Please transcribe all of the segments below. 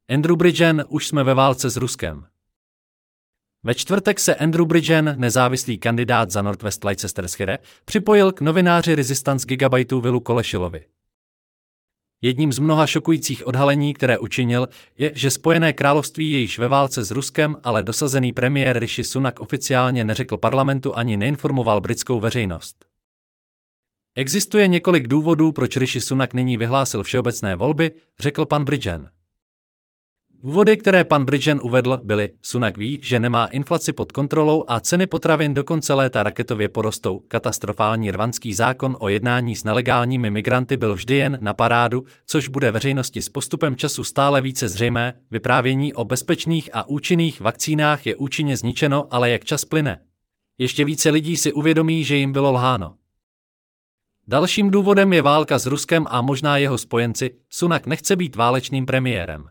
Andrew Bridgen, už jsme ve válce s Ruskem. Ve čtvrtek se Andrew Bridgen, nezávislý kandidát za Northwest Leicestershire, připojil k novináři Resistance Gigabyteu Willu Koleshilovi. Jedním z mnoha šokujících odhalení, které učinil, je, že Spojené království je již ve válce s Ruskem, ale dosazený premiér Rishi Sunak oficiálně neřekl parlamentu ani neinformoval britskou veřejnost. Existuje několik důvodů, proč Rishi Sunak nyní vyhlásil všeobecné volby, řekl pan Bridgen. Důvody, které pan Bridgen uvedl, byly: Sunak ví, že nemá inflaci pod kontrolou a ceny potravin do konce léta raketově porostou. Katastrofální rwandský zákon o jednání s nelegálními migranty byl vždy jen na parádu, což bude veřejnosti s postupem času stále více zřejmé. Vyprávění o bezpečných a účinných vakcínách je účinně zničeno, ale jak čas plyne, ještě více lidí si uvědomí, že jim bylo lháno. Dalším důvodem je válka s Ruskem a možná jeho spojenci. Sunak nechce být válečným premiérem.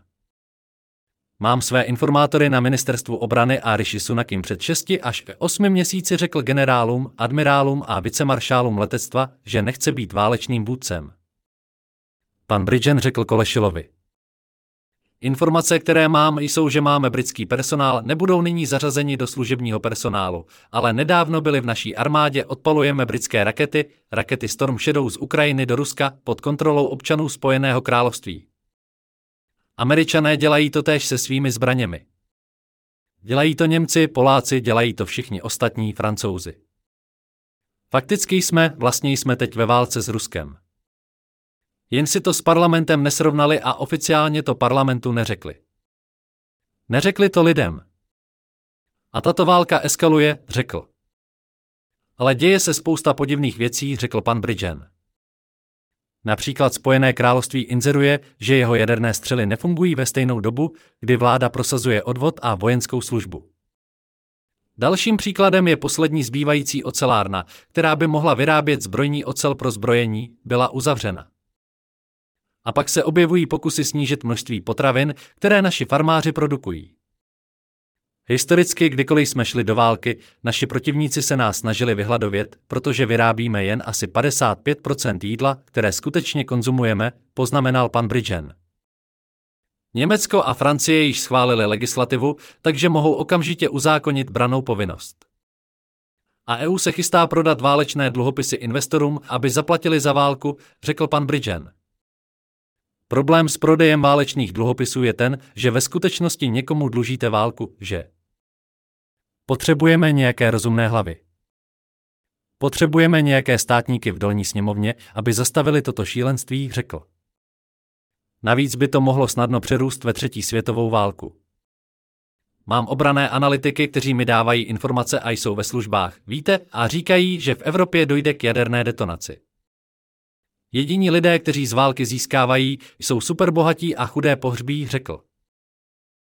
Mám své informátory na ministerstvu obrany a Rishi Sunak jim před 6 až 8 měsíci řekl generálům, admirálům a vicemaršálům letectva, že nechce být válečným vůdcem. Pan Bridgen řekl Koleshilovi. Informace, které mám, jsou, že máme britský personál, nebudou nyní zařazeni do služebního personálu, ale nedávno byli v naší armádě, odpalujeme britské rakety Storm Shadow z Ukrajiny do Ruska pod kontrolou občanů Spojeného království. Američané dělají to též se svými zbraněmi. Dělají to Němci, Poláci, dělají to všichni ostatní, Francouzi. Fakticky jsme teď ve válce s Ruskem. Jen si to s parlamentem nesrovnali a oficiálně to parlamentu neřekli. Neřekli to lidem. A tato válka eskaluje, řekl. Ale děje se spousta podivných věcí, řekl pan Bridgen. Například Spojené království inzeruje, že jeho jaderné střely nefungují ve stejnou dobu, kdy vláda prosazuje odvod a vojenskou službu. Dalším příkladem je poslední zbývající ocelárna, která by mohla vyrábět zbrojní ocel pro zbrojení, byla uzavřena. A pak se objevují pokusy snížit množství potravin, které naši farmáři produkují. Historicky, kdykoliv jsme šli do války, naši protivníci se nás snažili vyhladovět, protože vyrábíme jen asi 55% jídla, které skutečně konzumujeme, poznamenal pan Bridgen. Německo a Francie již schválili legislativu, takže mohou okamžitě uzákonit brannou povinnost. A EU se chystá prodat válečné dluhopisy investorům, aby zaplatili za válku, řekl pan Bridgen. Problém s prodejem válečných dluhopisů je ten, že ve skutečnosti někomu dlužíte válku, že? Potřebujeme nějaké rozumné hlavy. Potřebujeme nějaké státníky v dolní sněmovně, aby zastavili toto šílenství, řekl. Navíc by to mohlo snadno přerůst ve 3. světovou válku. Mám obranné analytiky, kteří mi dávají informace a jsou ve službách, víte, a říkají, že v Evropě dojde k jaderné detonaci. Jediní lidé, kteří z války získávají, jsou superbohatí a chudé pohřbí, řekl.